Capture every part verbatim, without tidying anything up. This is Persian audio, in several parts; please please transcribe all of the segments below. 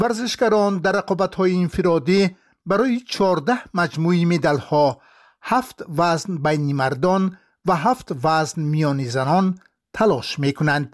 ورزشکاران در رقابت‌های انفرادی برای چهارده مجموعه مدال‌ها، هفت وزن بین مردان و هفت وزن میان زنان تلاش می‌کنند.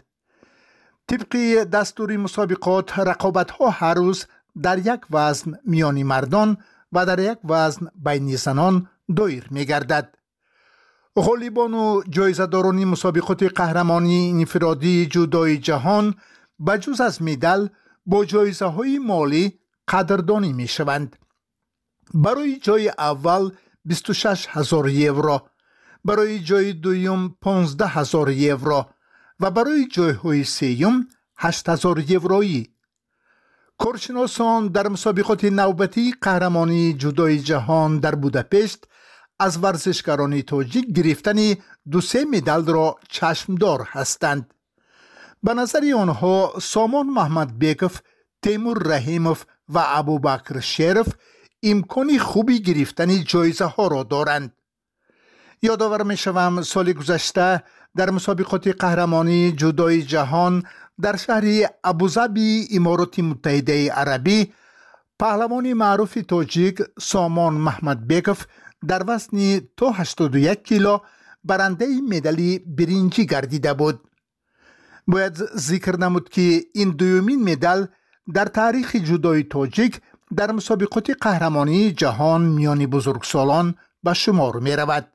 طبق دستور مسابقات، رقابت‌ها هر روز در یک وزن میان مردان و در یک وزن بین زنان دایر می‌گردد. غالبان و جایزه‌داران مسابقات قهرمانی انفرادی جودوی جهان بجز از مدال با جایزه‌های مالی قدردانی می‌شوند. برای جای اول بیست و شش هزار یورو، برای جای دوم پانزده هزار یورو و برای جایهای سوم هشت هزار یورویی. کارشناسان در مسابقات نوبتی قهرمانی جودوی جهان در بوداپست از ورزشکاران تاجیک گرفتن دو سه مدال را چشمدار هستند. به نظر آنها سامان محمد بیکوف، تیمور رحیموف و ابوبکر شریف امکان خوبی گرفتن جایزه ها را دارند. یادآور می شوم سال گذشته در مسابقات قهرمانی جودوی جهان در شهر ابوظبی امارات متحده عربی، پهلوان معروف تاجیک سامان محمد بیکوف در وزن تا هشتاد و یک کیلو برنده مدال برنجی گردیده بود. باید ذکر نمود که این دومین مدال در تاریخ جودوی تاجیک در مسابقات قهرمانی جهان میان بزرگسالان به شمار می رود.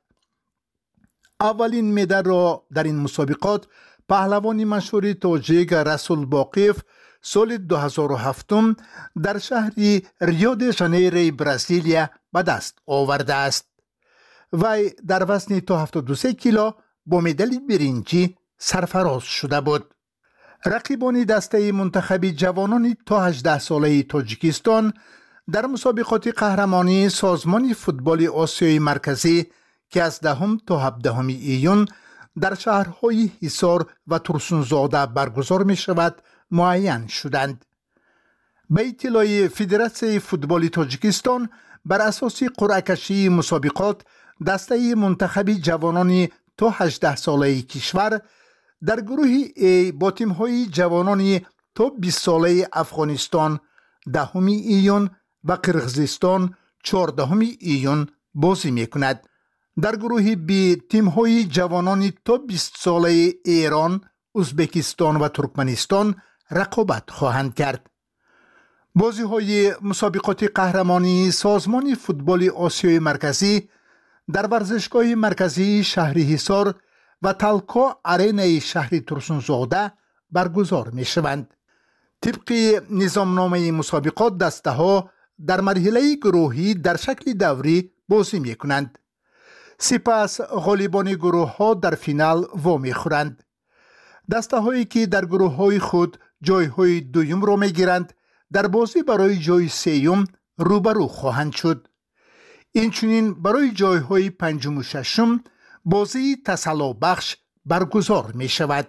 اولین مدال را در این مسابقات پهلوان مشهور تاجیک رسول باقیف سال دو هزار و هفت در شهر ریو دی ژانیرو برزیلیا به دست آورده است. وی در وزن تا هفتاد و سه کیلو با مدال برنجی سرفراز شده بود. رقیبان دسته منتخب جوانان تا هجده ساله تاجیکستان در مسابقات قهرمانی سازمان فوتبال آسیای مرکزی که از دهم تا هفدهم ایون در شهرهای حصار و ترسونزاده برگزار می شود معین شدند. به اطلاع فدراسیون فوتبال تاجیکستان، بر اساس قرعه کشی مسابقات دسته منتخب جوانان تا هجده ساله کشور در گروه A با تیم‌های جوانان تا بیست ساله افغانستان دهم ایون و قرقیزستان چهاردهم ایون بازی می‌کند. در گروه B تیم‌های جوانان تا بیست ساله ایران، ازبکستان و ترکمنستان رقابت خواهند کرد. بازی‌های مسابقات قهرمانی سازمان فوتبال آسیای مرکزی در ورزشگاه مرکزی شهر حصار و تلکا آرینای شهر ترسونزاده برگزار می شوند. طبق نظامنامه مسابقات دسته ها در مرحله گروهی در شکل دوری بازی می کنند. سپس غالبان گروه ها در فینال وامی خورند. دسته هایی که در گروه های خود جای های دویم را می گیرند در بازی برای جای سیوم روبرو خواهند شد. اینچنین برای جای های پنجم و ششم بازی تسلا بخش برگزار می شود.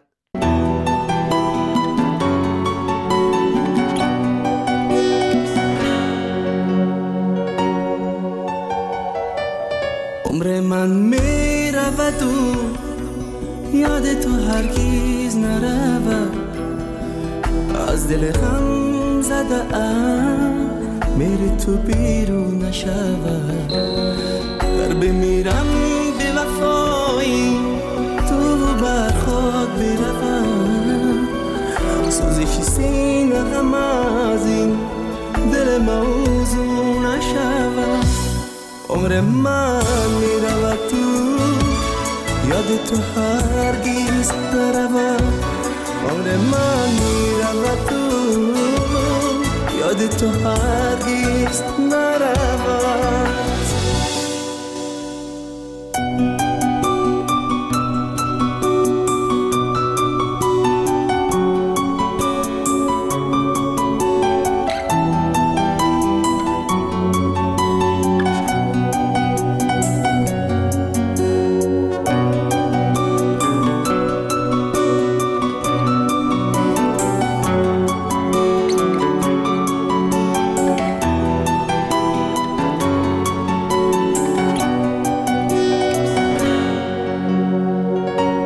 عمر من می رود و یاد تو هرگیز نرود، از دل غم زده ام میری تو بیرون نشود. در بمیرم به وفایی تو بر خود بروم، سوزش سینه غم از این دل موضوع نشود. عمر من میرود تو یاد تو هرگیز نرود، عمر من میرود تو یاد تو هرگیز نرود.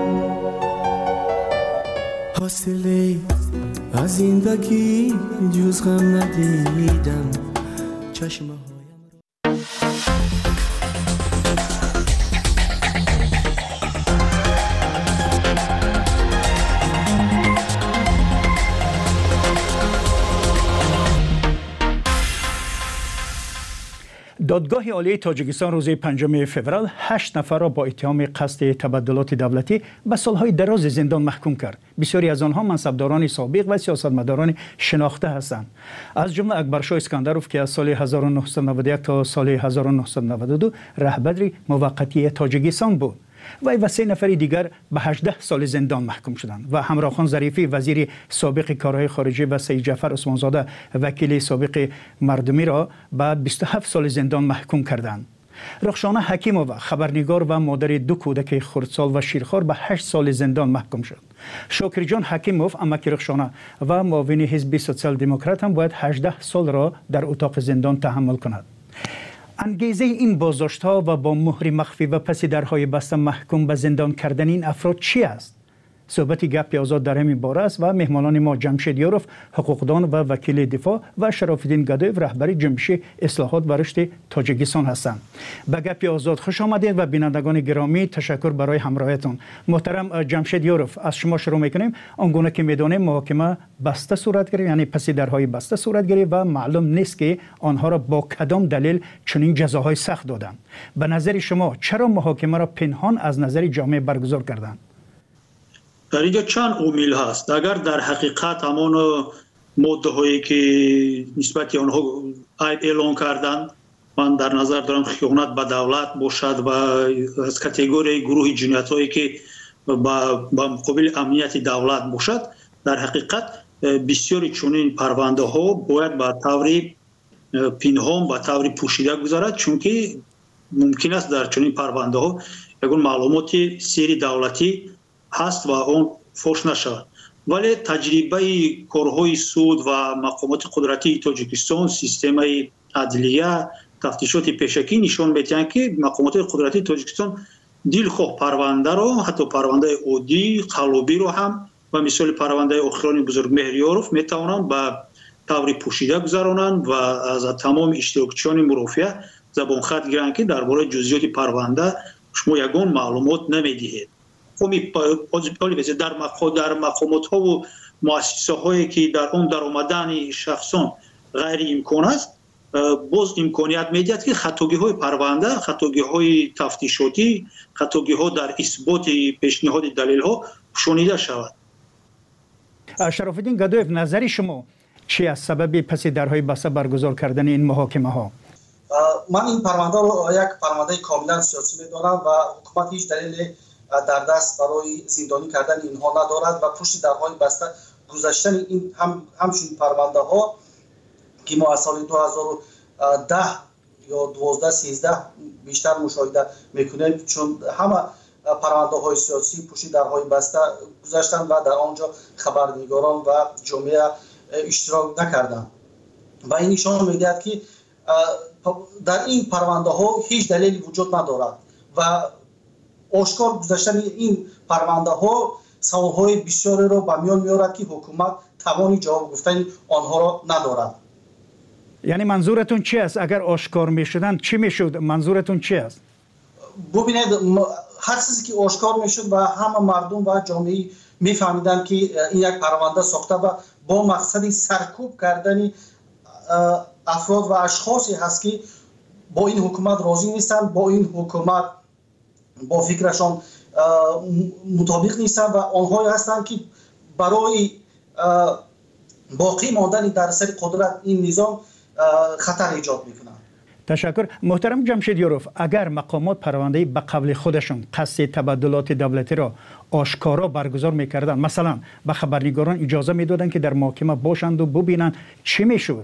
حاصله از زندگی جز هنوز غم ندیدم چشمه دادگاه عالی تاجیکستان روز پنجم فوریه هشت نفر را با اتهام قصد تبدلات دولتی به سالهای دراز زندان محکوم کرد. بسیاری از آنها منصبداران سابق و سیاستمداران شناخته هستند. از جمله اکبرشاه اسکندروف که از سال هزار و نهصد و نود و یک تا سال هزار و نهصد و نود و دو رهبر موقتی تاجیکستان بود. وی و سه نفر دیگر به هجده سال زندان محکوم شدند و همراخان ظریفی وزیر سابق کارهای خارجه و سید جعفر عثمانزاده وکیل سابق مردمی را به بیست و هفت سال زندان محکوم کردند. رخشانه حکیمووا خبرنگار و مادر دو کودک خردسال و شیرخوار به هشت سال زندان محکوم شد. شاکر جان حکیموف امک رخشانه و معاون حزب سوسیال دموکرات هم باید هجده سال را در اتاق زندان تحمل کند. انگیزه این بازداشت‌ها و با مهر مخفی و پس درهای بسته محکوم به زندان کردن این افراد چی است؟ صحبت گپ آزاد در همین باره است و مهمانان ما جمشید یاروف حقوقدان و وکیل دفاع و شراف‌الدین گدایف رهبر جنبش اصلاحات و رشد تاجیکستان هستند. به گپ آزاد خوش آمدید و بینندگان گرامی تشکر برای همراهیتون. محترم جمشید یاروف، از شما شروع می‌کنیم. آنگونه که می‌دانیم محاکمه بسته صورت گرفت، یعنی پس درهای بسته صورت گرفت و معلوم نیست که آنها را با کدام دلیل چنین جزاهای سخت دادند. به نظر شما چرا محاکمه را پنهان از نظر جامعه برگزار کردند؟ در اینجا چند عامل هست. اگر در حقیقت همان ماده هایی که نسبت آنها عیب اعلان کردند، من در نظر دارم خیانت به دولت باشد و از کاتگوری گروه جنایت هایی که با مقابل امنیت دولت باشد، در حقیقت بسیاری چنین پرونده ها باید به طور پنهان به طور پوشیده گذارد، چون که ممکن است در چنین پرونده ها یگان معلومات سری دولتی هست و اون فوش نشود. ولی تجربه کارهای سود و مقامات قدرتی تاجیکستان، سیستم عدلیه، تفتیشات پیشکی نشان می‌دهند که مقامات قدرتی تاجیکستان دلخواه پرونده را، حتی پرونده عادی قلابی رو هم و مثال پرونده آخران بزرگ مهریاروف میتوانند به طور پوشیده گذرانند و از تمام اشتراکچیان مرافعه زبان خط گیرند که درباره جزئیات پرونده شما یگان معلومات نمیدهید. در در مقامات ها و مؤسسه هایی که در اون در آمدن شخصان غیر امکان است، باز امکانیت میدهد که خطاگی های پرونده، خطاگی های تفتیشاتی، خطاگی ها در اثبات پیشنهاد دلیل ها شنیده شود. شراف‌الدین گدایف، نظر شما چی از سبب پس درهای بسته برگزار کردن این محاکمه ها؟ من این پرونده رو یک پرونده کاملا سیاسی میدانم و حکومت هیچ دلیل در دست برای زندانی کردن اینها ندارد و پشت درهای بسته گذاشتن این هم همچون پرونده ها که ما از سال دو هزار و ده یا دوازده سیزده بیشتر مشاهده میکنیم، چون همه پرونده های سیاسی پشت درهای بسته گذاشتن و در آنجا خبرنگاران و جامعه اشتراک نکردند و این نشان میدهد که در این پرونده ها هیچ دلیلی وجود ندارد و آشکار گذاشتن این پرونده ها سوالهای بسیاری را به میان میارد که حکومت توانی جواب گفتن آنها را ندارد. یعنی منظورتون چی است؟ اگر آشکار میشدن چی میشد؟ منظورتون چی است؟ ببینید، هر چیزی که آشکار میشد و همه مردم و جامعه میفهمیدن که این یک پرونده ساخته و با مقصد سرکوب کردن افراد و اشخاصی هست که با این حکومت راضی نیستند، با این حکومت با فکرشان مطابق نیستند و آنهایی هستند که برای باقی ماندن در سر قدرت این نظام خطر ایجاد میکنند. تشکر. محترم جمشید یاروف، اگر مقامات پرونده به قبل خودشون قصد تبدلات دولتی را آشکارا برگزار میکردن، مثلا به خبرنگاران اجازه میدادن که در محاکمه باشند و ببینند، چی میشد؟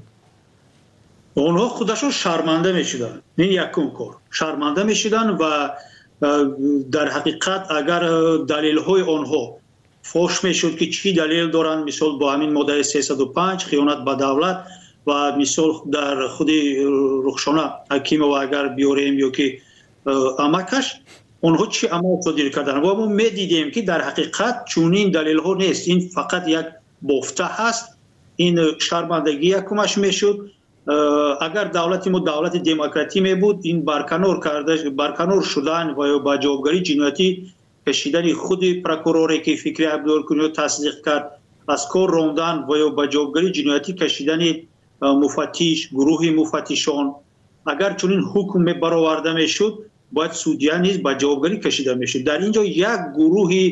اونها خودشون شرمنده میشدن. این یکم کار شرمنده میشدن و در حقیقت اگر دلیل های آنها فوش میشد که چی دلیل دارن، مثال با همین ماده سیصد و پنج خیانت به دولت و مثال در خود رخشانه حکیم و اگر بیاریم یا که امکش اونها چی عمل صادر کردن و ما میدیدیم که در حقیقت چونین دلیل ها نیست، این فقط یک بافته هست این شرمندگی یکمش میشد. اگر دولت ما دولت دموکراتی می بود، این برکنار کرده برکنار شدن و با جوابگری جنایتی کشیدن خود پروکوروری که فکری عبدالکنیو تصدیق کرد از کار راندن و با جوابگری جنایتی کشیدن مفتش، گروه مفتشان، اگر چنین حکم برآورده میشد باید سودیان نیز با جوابگری کشیده میشد. در اینجا یک گروه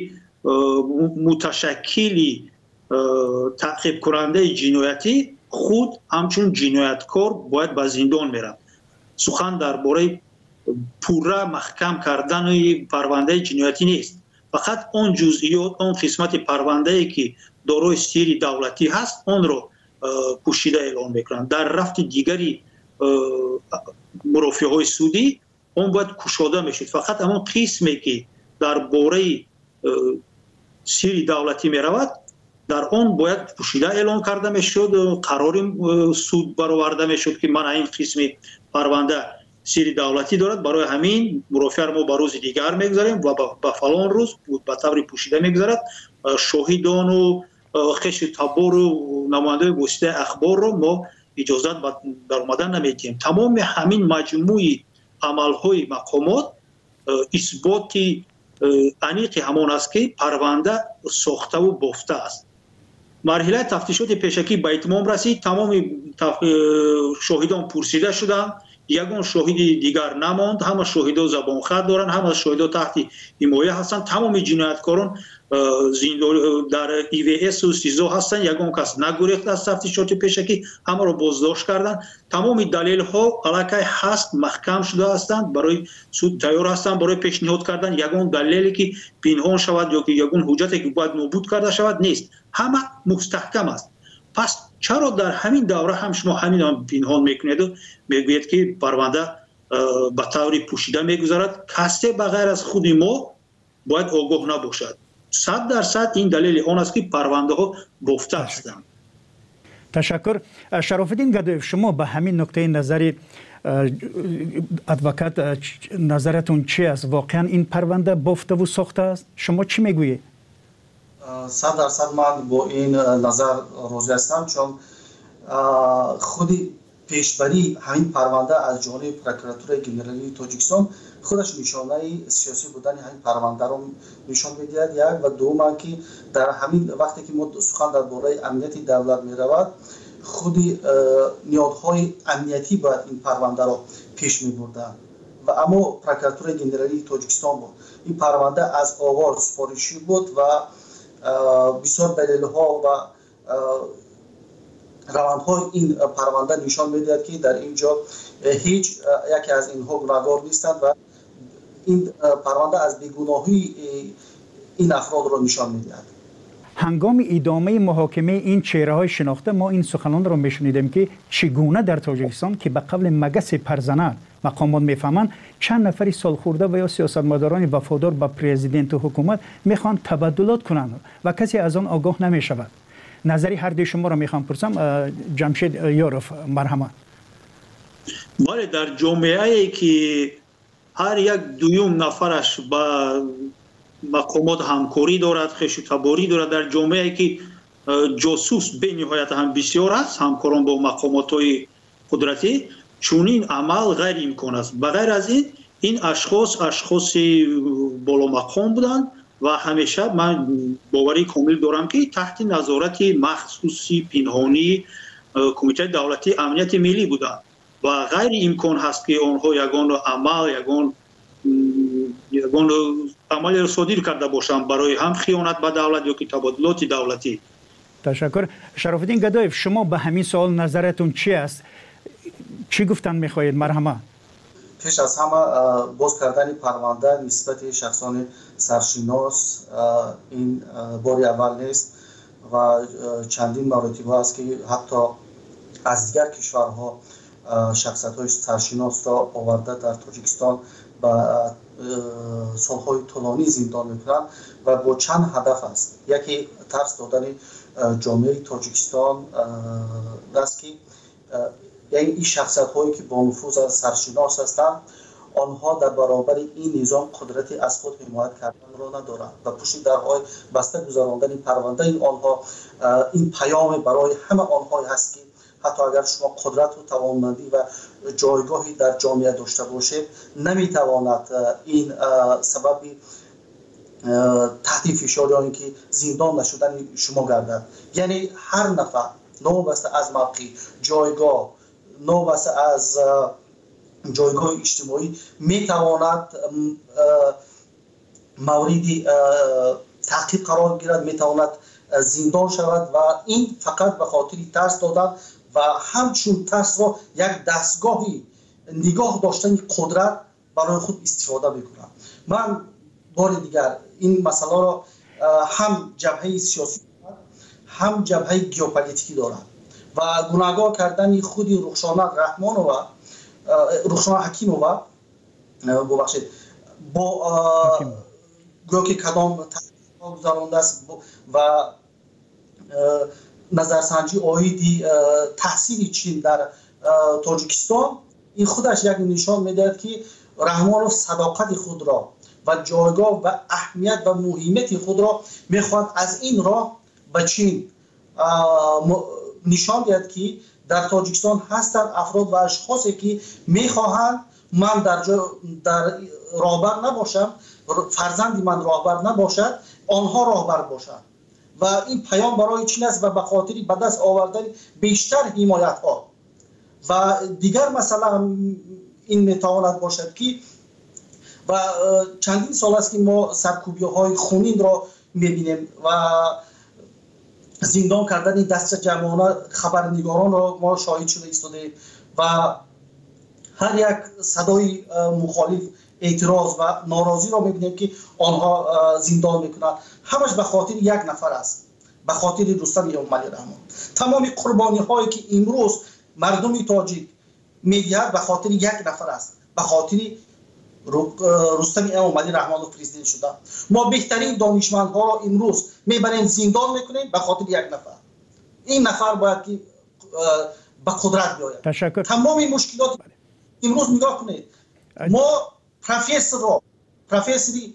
متشکلی تعقیب کننده جنایتی خود همچون جنایتکار باید به زندان میرن. سخن درباره پورا محکم کردن پرونده جنایتی نیست، فقط اون جزئیات، اون قسمت پرونده ای که دارای سری دولتی هست اون رو پوشیده اعلام میکنن. در رفت دیگری مرافعه های سودی اون باید کشاده میشد. فقط همون قسمی که درباره سری دولتی میرود در اون باید پوشیده اعلام کرده میشد، قرار سود برآورده میشد که من این قسم پرونده سری دولتی دارد، برای همین مرافعه ما به روز دیگر میگذاریم و به فلان روز به طور پوشیده میگذارد. شاهدان و خش تبار و نماینده گسته اخبار رو ما اجازت در اومدن نمیدیم. تمام همین مجموعی عملهای مقامات اثبات انیق همان است که پرونده ساخته و بافته است. مرحله تفتیشات پیشکی به اتمام رسید. تمام شاهدان پرسیده شدند، یگان شاهد دیگر نماند. همه شاهدان زبان خط دارند، همه شاهدان تحت حمایه هستند. تمام جنایتکاران در ای وی اس و سیزو هستند. یگان کس نگریخت از تفتیشات پیشکی، همه را بازداشت کردند. تمام دلیل ها علیه هست محکم شده هستند، برای سود تیار هستند برای پیشنهاد کردن. یگان دلیلی که پنهان شود یا که یگان حجتی که باید نابود کرده شود نیست، همه مستحکم است. پس چرا در همین دوره هم شما همین هم پنهان میکنید و میگوید که پرونده به طور پوشیده میگذارد؟ کسی بغیر از خود ما باید آگاه نباشد. صد درصد این دلیل آن است که پرونده ها بافته هستند. تشکر. شرف الدین گدایف، شما به همین نکته نظری ادوکات نظرتون چی است؟ واقعا این پرونده بافته و ساخته است؟ شما چی میگویید؟ صد درصد من با این نظر راضی هستم، چون خودی پیشبری همین پرونده از جانب پروکراتور گنرالی تاجیکستان خودش نشانه سیاسی بودن همین پرونده رو نشان می‌دهد. یک و دوم که در همین وقتی که ما سخن درباره امنیت دولت می‌رود، خودی نیازهای امنیتی باید این پرونده رو پیش می‌بردند و اما پروکراتور گنرالی تاجیکستان بود. این پرونده از آغاز سپارشی بود و بسیار دلیل‌ها و روندهای این پرونده نشان می‌دهد که در اینجا هیچ یکی از اینها گناهکار نیستند و این پرونده از بیگناهی این افراد را نشان می‌دهد. هنگام ادامه محاکمه این چهره‌های شناخته ما این سخنان را می‌شنیدیم که چگونه در تاجیکستان که به قبل مگس پرزنان مقامات میفهمند چند نفری سالخورده و یا سیاستمداران وفادار به پرزیدنت و حکومت میخوان تبادلات کنند و کسی از آن آگاه نمیشود. نظری هر دوی شما را میخوام پرسم. جمشید یاروف، مرحمت. بله، در جامعه ای که هر یک دویم نفرش با مقامات همکاری دارد، خوش‌تباری دارد، در جامعه ای که جاسوس به نهایت هم بسیار است، همکاران با مقامات های قدرتی، چون این عمل غیر امکان است. بغیر از این این اشخاص اشخاص بالا مقام بودند و همیشه من باوری کامل دارم که تحت نظارت مخصوصی پنهانی کمیته دولتی امنیت ملی بودند و غیر امکان هست که آنها یگان عمل یگان یگان عمل را صادر کرده باشند برای هم خیانت به دولت یا که تبادلات دولتی. تشکر. شرف الدین گدایف، شما به همین سوال نظرتون چی است؟ چی گفتن میخواهید؟ مرحمت. پیش از همه باز کردن پرونده نسبت شخصان سرشناس این باری اول نیست و چندین مراتب است که حتی از دیگر کشورها شخصیت های سرشناس را آورده در تاجیکستان و سالهای طولانی زندان میکنند و با چند هدف است. یکی ترس دادن جامعه تاجیکستان است که یعنی این شخصیت هایی که با نفوذ سرشناس هستند آنها در برابر این نظام قدرتی از خود حمایت کردن را ندارند و پشت درهای بسته گذراندن پرونده این آنها این پیام برای همه آنها هست که حتی اگر شما قدرت و توانمندی و جایگاهی در جامعه داشته باشید نمیتواند این سبب تحت فشار یا اینکه زندان نشدن شما گردد. یعنی هر نفر نوبسته از موقع جایگاه نوبسته از جایگاه اجتماعی میتواند موردی تعقیب قرار گیرد، میتواند زندان شود و این فقط به خاطر ترس دادن و همچون ترس را یک دستگاهی نگاه داشتن قدرت برای خود استفاده میکنند. من بار دیگر این مسئله را هم جبهه سیاسی هم جبهه ژئوپلیتیکی دارد و گناهکار کردن خود رخشانه رحمانووا رخشانه حکیمووا ببخشید با گویا که کدام تحقیقات گذرانده است و نظرسنجی آیدی تحصیل چین در تاجیکستان این خودش یک نشان میدهد که رحمانوف صداقت خود را و جایگاه و اهمیت و مهمیت خود را میخواهد از این راه به چین نشان دهد که در تاجیکستان هستند افراد و اشخاصی که میخواهند من در در راهبر نباشم، فرزندی من راهبر نباشد، آنها راهبر باشند و این پیام برای چین است و به خاطر به دست آوردن بیشتر حمایت ها و دیگر مثلا این میتواند باشد که و چندین سال است که ما سرکوبی های خونین را میبینیم و زندان کردن دست جمعانه خبرنگاران را ما شاهد شده ایستاده و هر یک صدای مخالف اعتراض و ناراضی را میبینیم که آنها زندان میکنند. همش به خاطر یک نفر است، به خاطر رستم اموملی رحمان. تمام قربانی هایی که امروز مردم تاجیک میدهد به خاطر یک نفر است، به خاطر رستم اموملی رحمانوف پرزیدنت شده. ما بهترین دانشمندها را امروز میبریم زندان میکنیم به خاطر یک نفر. این نفر باید که به قدرت بیاید. تشکر. تمام این مشکلات امروز نگاه کنید. ما پروفسور را پروفسوری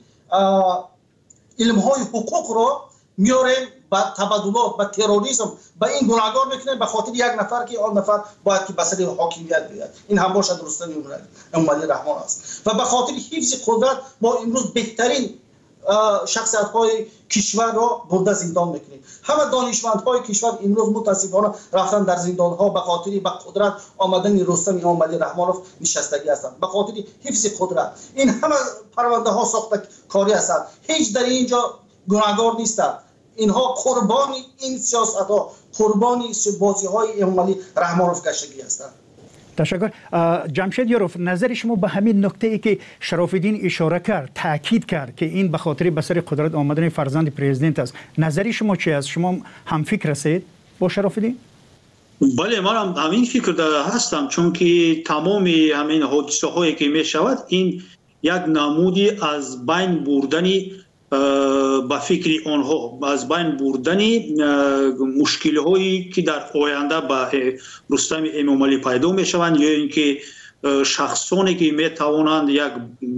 علم های حقوق را میاریم با تبادلات با تروریسم با این گناهکار میکنیم به خاطر یک نفر که آن نفر باید که بسر حاکمیت بیاد. این هم باشد رستم اموملی رحمان است و به خاطر حفظ قدرت ما امروز بهترین شخصیت های کشور را برده زندان میکنیم. همه دانشمند های کشور امروز متاسفانه رفتن در زندان ها به خاطر به قدرت آمدن رستم اموملی رحمانوف نشستگی هستند، به خاطر حفظ قدرت. این همه پرونده ها ساخته کاری هستند، هیچ در اینجا گناهکار نیستند. اینها قربانی این سیاست ها، قربانی بازی های اموملی رحمانوف گشتگی هستند. تشکر. جمشید یاروف، نظر شما به همین نکته ای که شراف‌الدین اشاره کرد، تاکید کرد که این به خاطر به سر قدرت آمدن فرزند پرزیدنت است، نظر شما چی است؟ شما هم فکر هستید با شراف‌الدین؟ بله، من هم همین فکر داره هستم، چون که تمام همین حادثه هایی که می شود این یک نمودی از بین بردنی با فکر آنها، از بین بردنی مشکل هایی که در آینده با رستم اموملی پیدا می شوند یا اینکه شخصانی که می توانند یک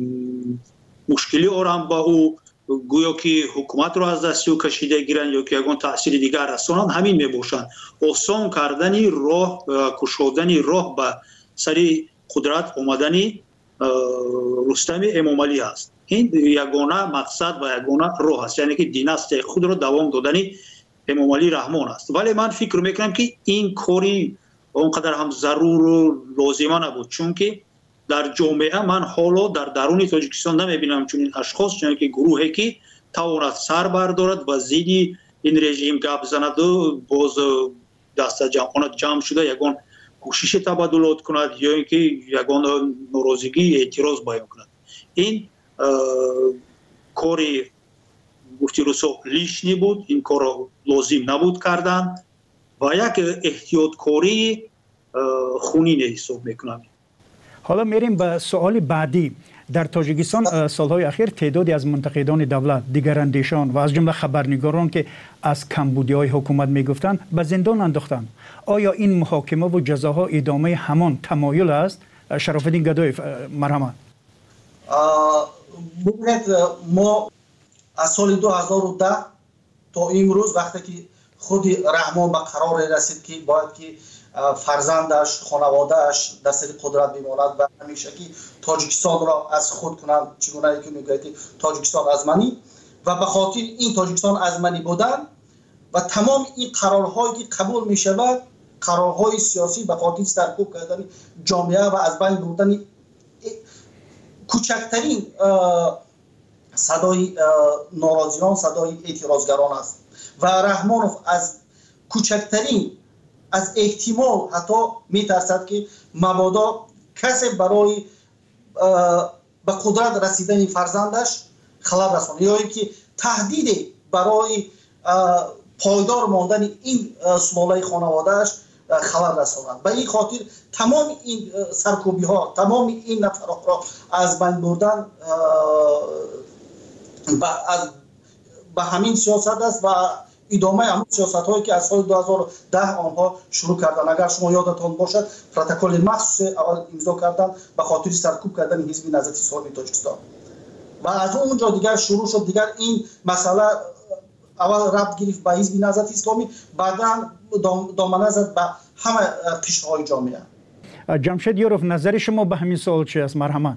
مشکلی آرام با او گویا که حکومت را از دست او کشیده گیرند یا که یگان تاثیر دیگر رسانند، همین می باشند. آسان کردنی راه، کشودنی راه به سر قدرت آمدنی رستم اموملی است. این یگانه مقصد و یگانه راه است، یعنی که دیناستی خود را دوام دادنی اموملی رحمان است. ولی من فکر میکنم که این کاری اونقدر هم ضرور و لازمه نبود، چون که در جامعه من حالا در درون تاجیکستان نمیبینم چون این اشخاص، چون که گروهی که تواند سر بردارد و زیدی این رژیم گپ زند و باز دست جمعانه جمع شده یگان کوشش تبادلات کند یا اینکه یگان ناراضگی اعتراض بیان کند. این کاری گفتی رسو لیشنی بود، این کار را لازم نبود کردن و یک احتیاط کاری خونین حساب میکنم. حالا میریم به سوال بعدی. در تاجیکستان سالهای اخیر تعدادی از منتقدان دولت، دیگراندیشان و از جمله خبرنگاران که از کمبودی‌های حکومت میگفتند به زندان انداختند. آیا این محاکمه و جزاها ادامه همان تمایل است؟ شراف‌الدین گدایف، مرحمت. ببینید ما از سال دو هزار و ده تا امروز وقتی که خود رحمان به قرار رسید که باید که فرزندش خانوادهش در سر قدرت بماند و همیشه که تاجیکستان را از خود کنند، چگونه که میگوید تاجیکستان از منی، و به خاطر این تاجیکستان از منی بودن و تمام این قرارهایی که قبول می شود، قرارهای سیاسی به خاطر سرکوب کردن جامعه و از بین بردن کوچکترین صدای ناراضیان، صدای اعتراضگران است و رحمانوف از کوچکترین از احتمال حتی میترسد که مبادا کسی برای به قدرت رسیدن فرزندش خلل رساند یا اینکه تهدید برای پایدار ماندن این سلاله خانوادهش خلل رساند. به این خاطر تمام این سرکوبی ها، تمام این نفرات را از بین بردن به همین سیاست است و ادامه همون سیاست هایی که از سال دو هزار و ده آنها شروع کردن. اگر شما یادتان باشد پروتکل مخصوص اول امضا کردن به خاطر سرکوب کردن حزب نهضت اسلامی تاجیکستان و از اونجا دیگر شروع شد. دیگر این مسئله اول ربط گرفت به حزب نهضت اسلامی، بعدا دامنه زد به همه قشرهای جامعه. جمشید یوروف، نظر شما به همین سوال چی است؟ مرحبا.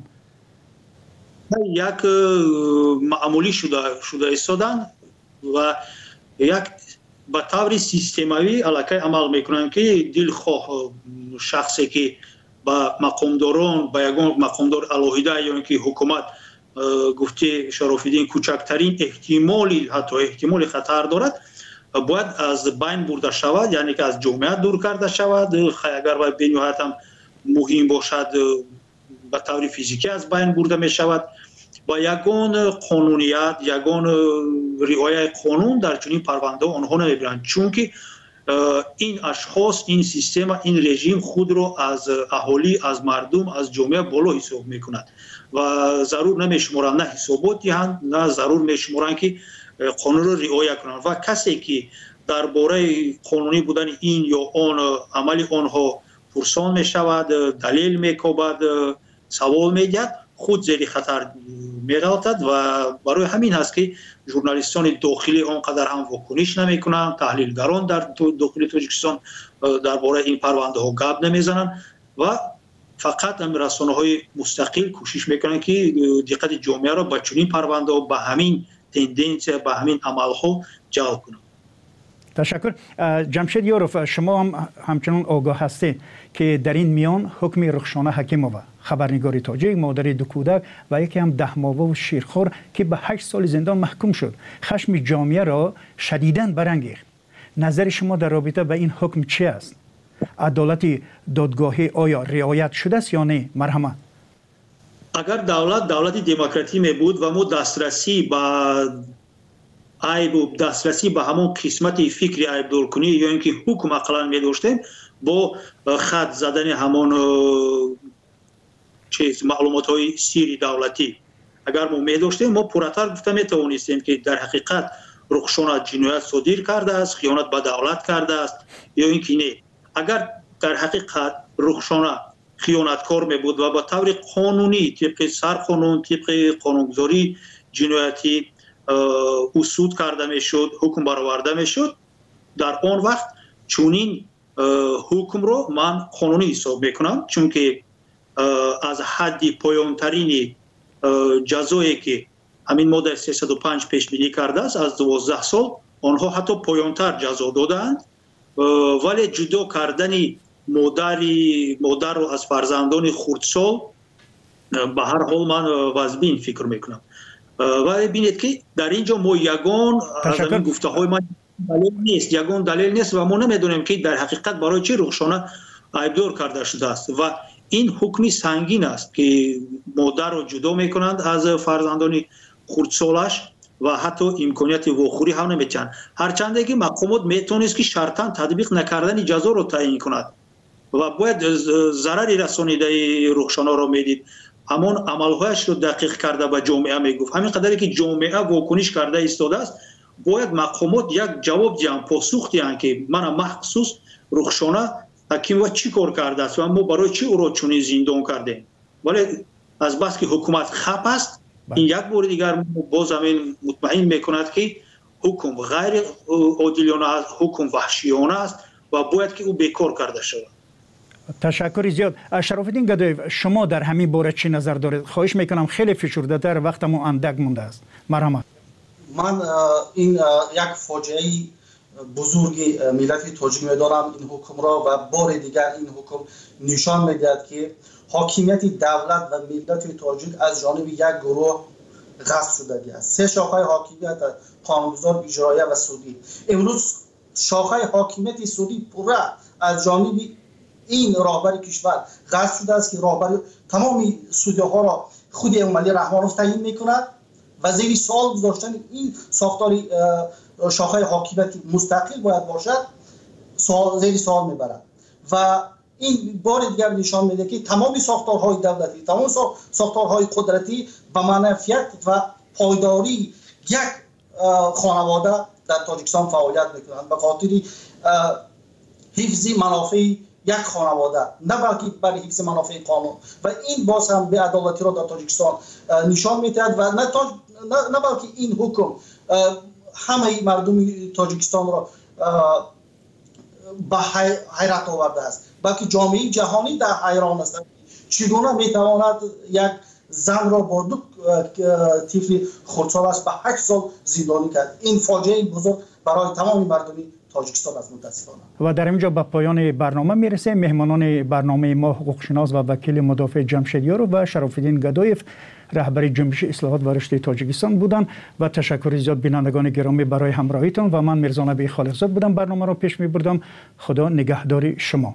یک معمولی شده شده ایستادن و یک به طور سیستماوی علاقه عمل میکنن که دلخواه شخصی که با مقامداران با یگان مقامدار الهیده یا اینکه حکومت گفته شرافالدین کوچکترین احتمالی حتی احتمال خطر دارد باید از بین برده شود، یعنی که از جامعه دور کرده شود. اگر باید به نهایت هم مهم باشد به طور فیزیکی از بین برده می شود. با یگان قانونیت، یگان رعایت قانون در چنین پرونده آنها نمیبرند، چون که این اشخاص، این سیستم، این رژیم خود را از اهالی، از مردم، از جامعه بالا حساب میکند و ضرور نمیشمارند نه حسابات دهند، نه ضرور میشمارند که قانون را رعایت کنند و کسی که درباره قانونی بودن این یا آن عمل آنها پرسان میشود، دلیل میکوبد، سوال میگد، خود زیر خطر می‌غلطد و برای همین هست که ژورنالیستان داخلی آنقدر هم واکنش نمی‌کنند، تحلیلگران در داخل تاجیکستان درباره این پرونده ها گپ نمیزنند و فقط هم رسانه‌های مستقل کوشش میکنند که دقت جامعه را به چنین پرونده ها، به همین تندنسی، به همین عمل‌ها جلب کنند. تشکر. جمشید یوروف، شما هم همچنان آگاه هستید که در این میان حکم رخشانه حکیمووا، خبرنگار تاجیک، مادر دو کودک و یکی هم ده ماهه و شیرخوار که به هشت سال زندان محکوم شد، خشم جامعه را شدیداً برانگیخت. نظر شما در رابطه با این حکم چی است؟ عدالت دادگاهی آیا رعایت شده است یا نه؟ مرحبا. اگر دولت دولت دموکراتی می بود و ما دسترسی به عیب و دسترسی به همون قسمت فکری عیب دور کنی یا اینکه حکم اقلا می داشتیم با خط زدن همون چیز معلومات های سیری دولتی اگر ما می داشتیم، ما پراتر گفته می توانستیم که در حقیقت رخشانه جنایت صادر کرده است، خیانت به دولت کرده است یا اینکه نه. اگر در حقیقت رخشانه خیانتکار می بود و با طور قانونی طبق سرقانون، طبق قانونگذاری جنایتی اصول کرده می شد، حکم برآورده می شد، در آن وقت چونین حکم رو من قانونی حساب میکنم، چون که از حد پایانترین جزایی که همین ماده سیصد و پنج پیش بینی کرده است از دوازده سال، آنها حتی پایانتر جزا دادند، ولی جدا کردن مادری مادر رو از فرزندان خردسال به هر حال من واجبین فکر میکنم. ولی ببینید که در اینجا ما یگان از این گفته های من دلیل نیست، یگان دلیل نیست و ما نمیدونیم که در حقیقت برای چی رخشانه عیبدار کرده شده است و این حکمی سنگین است که مادر رو جدا میکنند از فرزندان خردسالش و حتی امکانیت واخوری هم نمیتونند، هرچند که مقامات میتونست که شرطاً تطبیق نکردن جزا رو تعیین کند و باید ضرری رسانیده رخشانه رو میدید، همون عملهایش رو دقیق کرده به جامعه میگفت. همین قدری که جامعه واکنش کرده ایستاده است، باید مقامات یک جواب دیان، پاسخ دیان که من مخصوص رخشانه حکیم و چی کار کرده است و ما برای چی او را چنین زندان کردیم. ولی از بس که حکومت خپ است این یک بار دیگر باز همین مطمئن میکند که حکم غیر عادلانه است، حکم وحشیانه است و باید که او بیکار کرده شود. تشکر زیاد. شرافالدین گدایف، شما در همین باره چی نظر دارید؟ خواهش میکنم خیلی فشرده تر، وقتمون اندک مونده است. مرحمت. من این یک فاجعه بزرگی ملت تاجیک میدارم این حکم را و بار دیگر این حکم نشان میدهد که حاکمیت دولت و ملت تاجیک از جانب یک گروه غصب شده است. سه شاخه حاکمیت قانونگذار، اجرایی و سودی. امروز شاخه حاکمیت سودی پوره از جانب این راهبر کشور غصب شده است که راهبر تمام سودی ها را خود امامعلی رحمانوف تعیین میکند و زیر سوال گذاشتن این ساختار شاخه حاکمیت مستقل باید باشد سوال زیر سوال میبرد و این بار دیگر نشان میده که تمام ساختارهای دولتی، تمام ساختارهای قدرتی به منفعت و پایداری یک خانواده در تاجیکستان فعالیت میکنند به خاطر حفظ منافع یک خانواده، نه بلکه برای حفظ منافع قانون و این باز هم به عدالتی را در تاجیکستان نشان میدهد و نه, تاج... نه... نه بلکه این حکم همه مردم تاجیکستان را به حیرت آورده است، بلکه جامعه جهانی در حیران است چگونه میتواند یک زن را با دو طفل خردسال است به هشت سال زندانی کرد. این فاجعه بزرگ برای تمام مردم تاجیکستان است متاسفانه. و در اینجا به پایان برنامه میرسه. مهمانان برنامه ما حقوقشناس و وکیل مدافع جمشیدیار و شرافالدین گدایف رهبر جنبش اصلاحات و رشد تاجیکستان بودند و تشکر زیاد بینندگان گرامی برای همراهیتان و من میرزا نبی خالقزاد بودم برنامه را پیش میبردم. خدا نگهدار شما.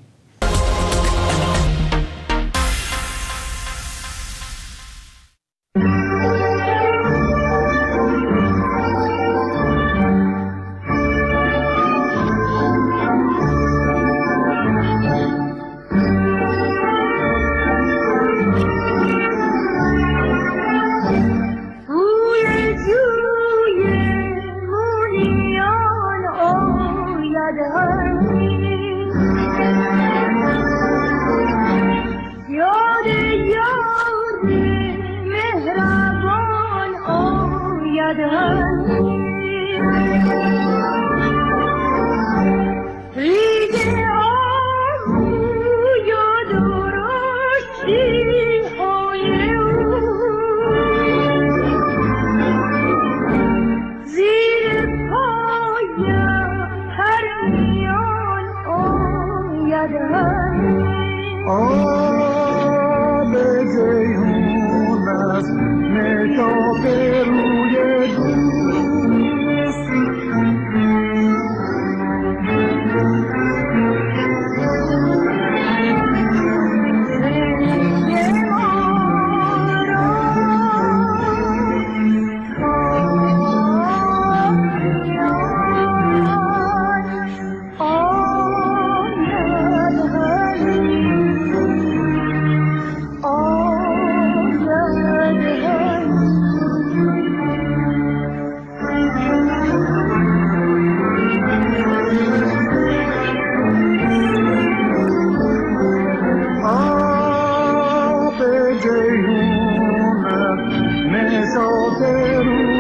Peru